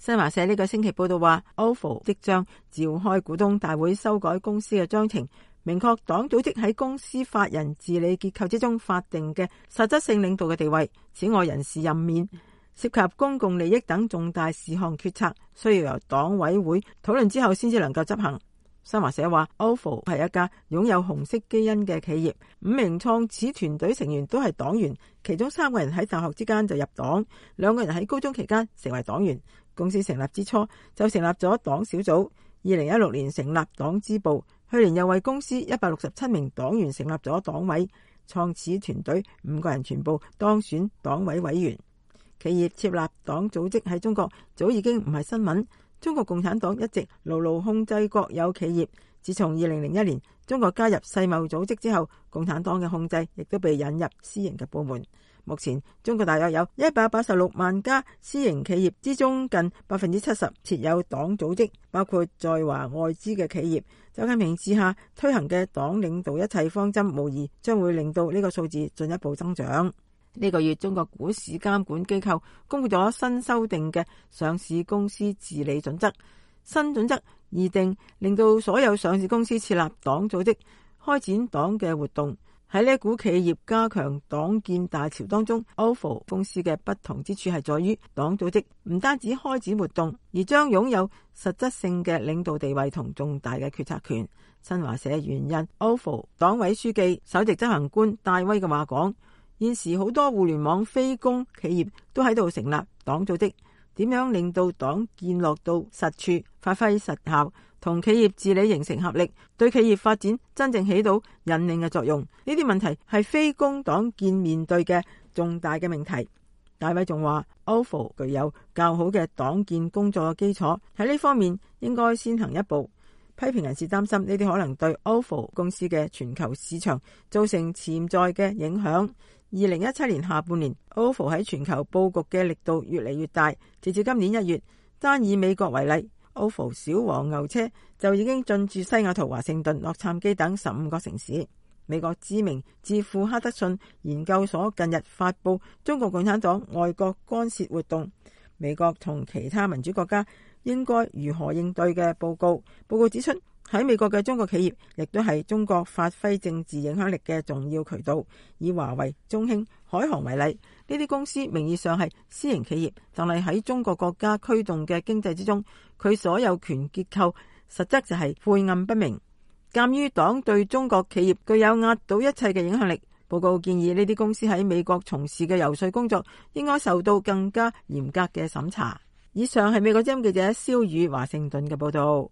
新華社呢個星期報道話 ，OFO 即將召開股東大會修改公司嘅章程，明確黨組織喺公司法人治理結構之中法定嘅實質性領導嘅地位。此外，人事任免涉及公共利益等重大事項決策，需要由黨委會討論之後先至能夠執行。新華社話 ，OFO 係一家擁有紅色基因嘅企業，5名創始團隊成員都係黨員，其中3個人喺大學之間就入黨，2個人喺高中期間成為黨員。公司成立之初就成立咗黨小組，2016年成立黨支部，去年又為公司167名黨員成立咗黨委。創始團隊5個人全部當選黨委委員。企業設立黨組織喺中國早已經唔係新聞。中國共產黨一直牢牢控制國有企業，自從2001年中國加入世貿組織之後，共產黨嘅控制亦都被引入私營嘅部門。目前中國大約有186萬家私營企業之中，近70%設有黨組織，包括在華外資嘅企業。習近平治下推行嘅黨領導一切方針，無疑將會令到呢個數字進一步增長。呢個月，中國股市監管機構公布咗新修訂嘅上市公司治理準則。新準則擬定令到所有上市公司設立黨組織，開展黨嘅活動。喺呢股企業加強黨建大潮當中，OFO 公司嘅不同之處係在於黨組織唔單止開展活動，而將擁有實質性嘅領導地位同重大嘅決策權。新華社援引 OFO 黨委書記、首席執行官戴威嘅話講，現時好多互聯網非公企業都喺度成立黨組織，點樣令到黨建落到實處，發揮實效，同企業治理形成合力，對企業發展真正起到引領嘅作用。呢啲問題係非公黨建面對嘅重大嘅命題。大衛仲話 ，OFO 具有較好嘅黨建工作嘅基礎，喺呢方面應該先行一步。批評人士擔心呢啲可能對 OFO 公司嘅全球市場造成潛在嘅影響。2017年下半年 ，OFO 喺全球佈局嘅力度越嚟越大。截至今年1月，單以美國為例，OFO 小黃牛車就已經進駐西雅圖、華盛頓、洛杉磯等15個城市。美國知名智庫哈德遜研究所近日發布中國共產黨外國干涉活動，美國同其他民主國家應該如何應對嘅報告。報告指出，喺美國嘅中國企業亦都係中國發揮政治影響力嘅重要渠道。以華為、中興、海航為例，呢啲公司名義上係私營企業，但係喺中國國家驅動嘅經濟之中，佢所有權結構實質就係晦暗不明。鑑於黨對中國企業具有壓倒一切嘅影響力，報告建議呢啲公司喺美國從事嘅游說工作應該受到更加嚴格嘅審查。以上係美國之音記者蕭宇華盛頓嘅報道。